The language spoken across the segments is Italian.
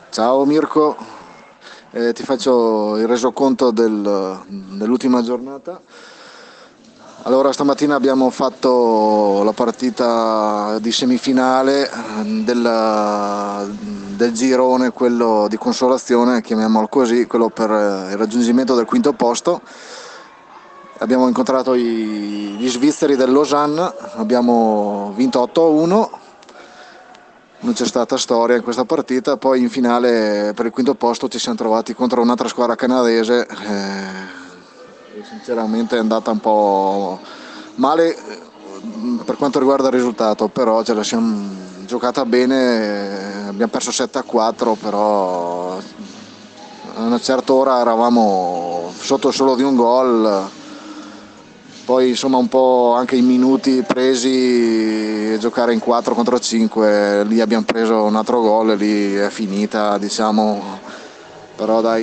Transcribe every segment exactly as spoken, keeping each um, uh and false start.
Ciao Mirko, eh, ti faccio il resoconto del- dell'ultima giornata. Allora, stamattina abbiamo fatto la partita di semifinale eh, del, del girone, quello di consolazione, chiamiamolo così, quello per eh, il raggiungimento del quinto posto. Abbiamo incontrato i- gli svizzeri del Lausanne, abbiamo vinto otto a uno, non c'è stata storia in questa partita. Poi in finale per il quinto posto ci siamo trovati contro un'altra squadra canadese, eh, e sinceramente è andata un po' male eh, per quanto riguarda il risultato, però ce la siamo giocata bene, eh, abbiamo perso sette a quattro, però a una certa ora eravamo sotto solo di un gol. Poi insomma un po' anche i minuti presi, giocare in quattro contro cinque, lì abbiamo preso un altro gol e lì è finita, diciamo. Però dai,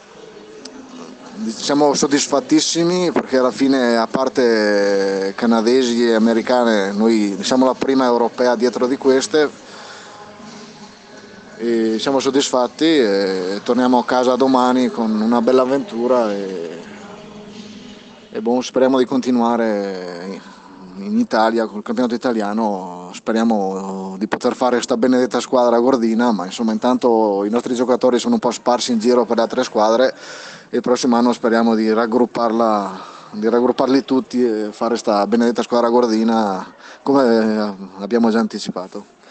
siamo soddisfattissimi perché alla fine, a parte canadesi e americane, noi siamo la prima europea dietro di queste e siamo soddisfatti e torniamo a casa domani con una bella avventura e, e boh, speriamo di continuare in Italia col campionato italiano, speriamo di poter fare questa benedetta squadra gordina, ma insomma intanto i nostri giocatori sono un po' sparsi in giro per le altre squadre e il prossimo anno speriamo di raggrupparla, di raggrupparli tutti e fare questa benedetta squadra gordina come abbiamo già anticipato.